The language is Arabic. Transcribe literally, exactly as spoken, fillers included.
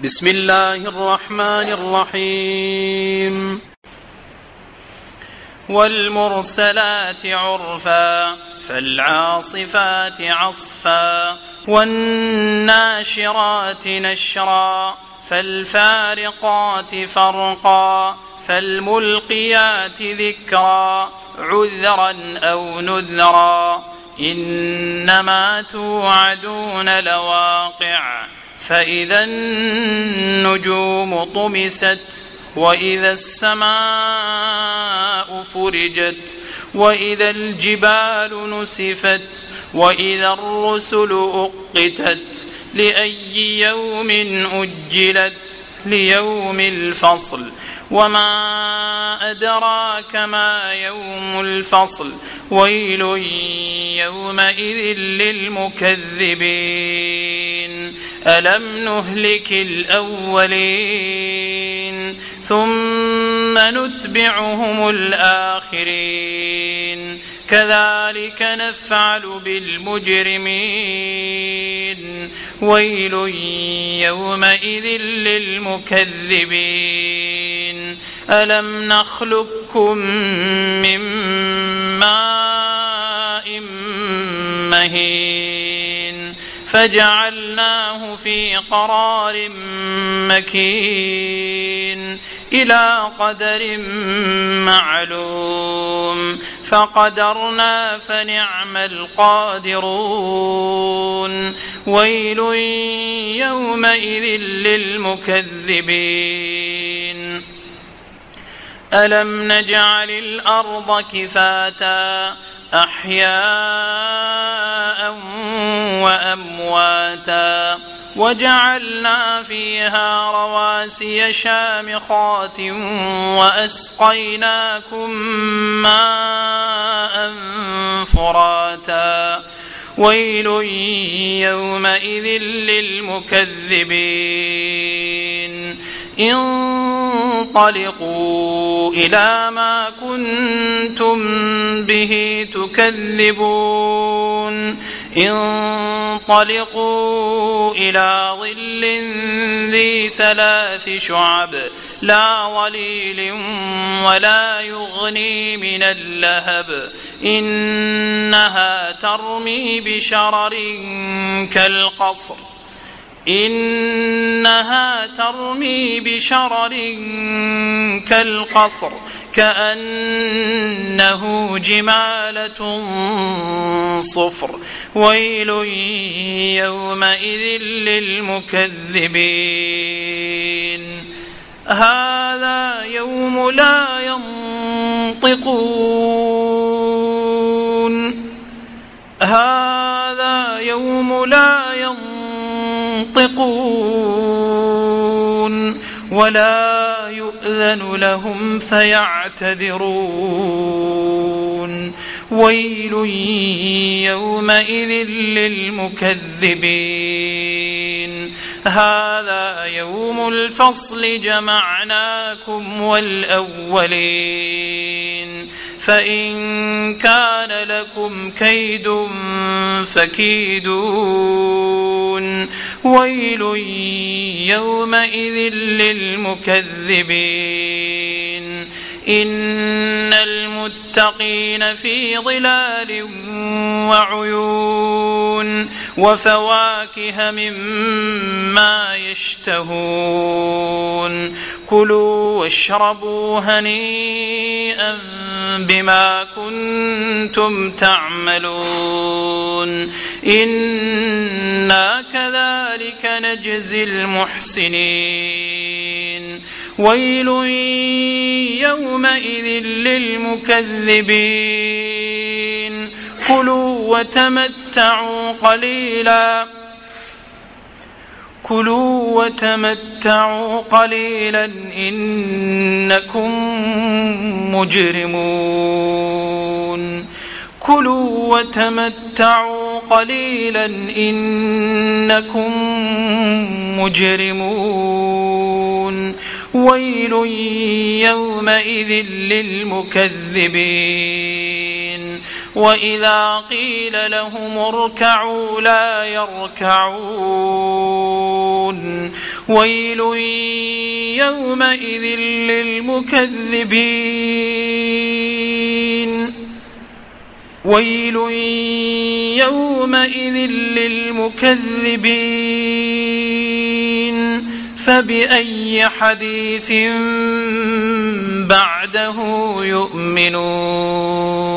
بسم الله الرحمن الرحيم والمرسلات عرفا فالعاصفات عصفا والناشرات نشرا فالفارقات فرقا فالملقيات ذكرا عذرا أو نذرا إنما توعدون لواقع فإذا النجوم طمست وإذا السماء فرجت وإذا الجبال نسفت وإذا الرسل أقتت لأي يوم أجلت ليوم الفصل وما أدراك ما يوم الفصل ويل يومئذ للمكذبين ألم نهلك الأولين ثم نتبعهم الآخرين كذلك نفعل بالمجرمين ويل يومئذ للمكذبين ألم نخلقكم من ماء مهين فجعلناه في قرار مكين إلى قدر معلوم فقدرنا فنعم القادرون ويل يومئذ للمكذبين ألم نجعل الأرض كفاتا أحياء وأمواتا وجعلنا فيها رواسي شامخات وأسقيناكم ماء فراتا ويل يومئذ للمكذبين انطلقوا إلى ما كنتم به تكذبون انطلقوا إلى ظل ذي ثلاث شعب لا ظليل ولا يغني من اللهب إنها ترمي بشرر كالقصر إنها ترمي بشرر كالقصر كأنه جمالة صفر ويل يومئذ للمكذبين هذا يوم لا ينطقون هذا يوم لا ينطقون ولا يؤذن لهم فيعتذرون ويل يومئذ للمكذبين هذا يوم الفصل جمعناكم والأولين فإن كان لكم كيد فكيدون ويل يومئذ للمكذبين إن المتقين في ظلال وعيون وفواكه مما يشتهون كلوا واشربوا هنيئا بما كنتم تعملون إنا كذلك نجزي المحسنين ويل يومئذ للمكذبين كلوا وتمتعوا قليلا كلوا وتمتعوا قليلا إنكم مجرمون كلوا وتمتعوا قليلا إنكم مجرمون ويل يومئذ للمكذبين وإذا قيل لهم اركعوا لا يركعون ويل يومئذ للمكذبين ويل يومئذ للمكذبين فبأي حديث بعده يؤمنون